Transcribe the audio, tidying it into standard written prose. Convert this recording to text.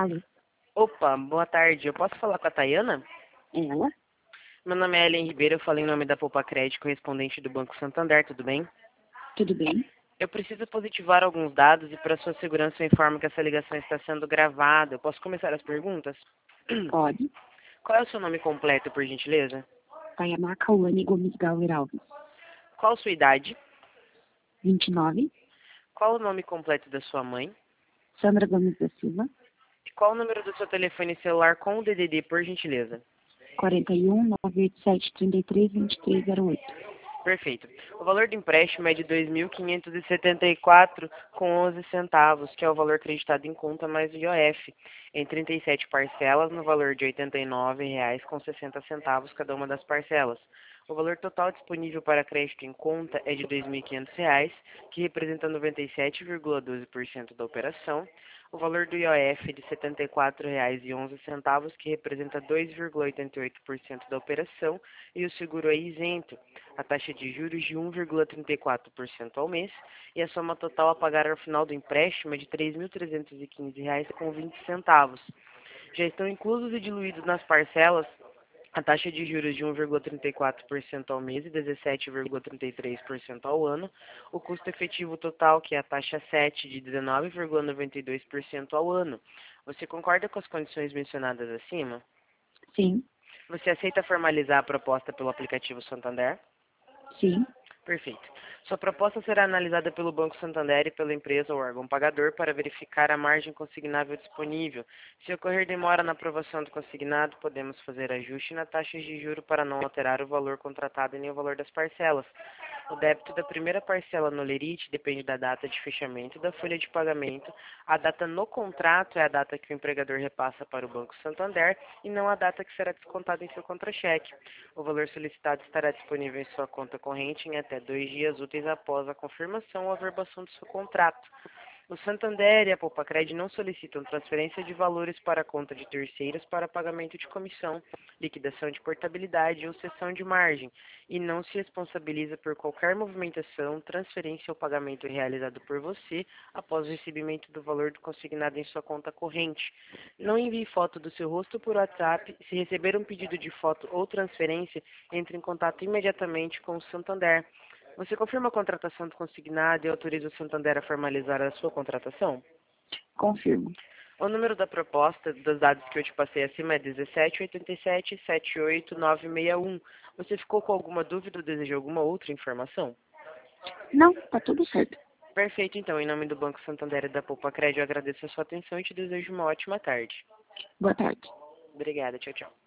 Alô? Opa, boa tarde. Eu posso falar com a Tayana? Ela? Meu nome é Ellen Ribeiro, eu falo em nome da Poupa Crédito, correspondente do Banco Santander, tudo bem? Tudo bem? Eu preciso positivar alguns dados e para sua segurança eu informo que essa ligação está sendo gravada. Eu posso começar as perguntas? Pode. Qual é o seu nome completo, por gentileza? Tayana Cauane Gomes Gauer Alves. Qual a sua idade? 29. Qual o nome completo da sua mãe? Sandra Gomes da Silva. E qual o número do seu telefone celular com o DDD, por gentileza? 41 987 33 2308. Perfeito. O valor do empréstimo é de R$ 2.574,11, que é o valor acreditado em conta mais o IOF, em 37 parcelas no valor de R$ 89,60 cada uma das parcelas. O valor total disponível para crédito em conta é de R$ 2.500, que representa 97,12% da operação. O valor do IOF é de R$ 74,11, que representa 2,88% da operação, e o seguro é isento. A taxa de juros de 1,34% ao mês, e a soma total a pagar ao final do empréstimo é de R$ 3.315,20. Já estão inclusos e diluídos nas parcelas a taxa de juros de 1,34% ao mês e 17,33% ao ano, o custo efetivo total, que é a taxa 7, de 19,92% ao ano. Você concorda com as condições mencionadas acima? Sim. Você aceita formalizar a proposta pelo aplicativo Santander? Sim. Perfeito. Sua proposta será analisada pelo Banco Santander e pela empresa ou órgão pagador para verificar a margem consignável disponível. Se ocorrer demora na aprovação do consignado, podemos fazer ajuste na taxa de juro para não alterar o valor contratado e nem o valor das parcelas. O débito da primeira parcela no lerite depende da data de fechamento da folha de pagamento. A data no contrato é a data que o empregador repassa para o Banco Santander e não a data que será descontada em seu contra-cheque. O valor solicitado estará disponível em sua conta corrente em até 2 dias úteis após a confirmação ou averbação do seu contrato. O Santander e a Poupa-Cred não solicitam transferência de valores para a conta de terceiros para pagamento de comissão, liquidação de portabilidade ou cessão de margem, e não se responsabiliza por qualquer movimentação, transferência ou pagamento realizado por você após o recebimento do valor do consignado em sua conta corrente. Não envie foto do seu rosto por WhatsApp. Se receber um pedido de foto ou transferência, entre em contato imediatamente com o Santander. Você confirma a contratação do consignado e autoriza o Santander a formalizar a sua contratação? Confirmo. O número da proposta, dos dados que eu te passei acima, é 1787-78961. Você ficou com alguma dúvida ou deseja alguma outra informação? Não, tá tudo certo. Perfeito, então. Em nome do Banco Santander e da Poupa Crédito, eu agradeço a sua atenção e te desejo uma ótima tarde. Boa tarde. Obrigada, tchau, tchau.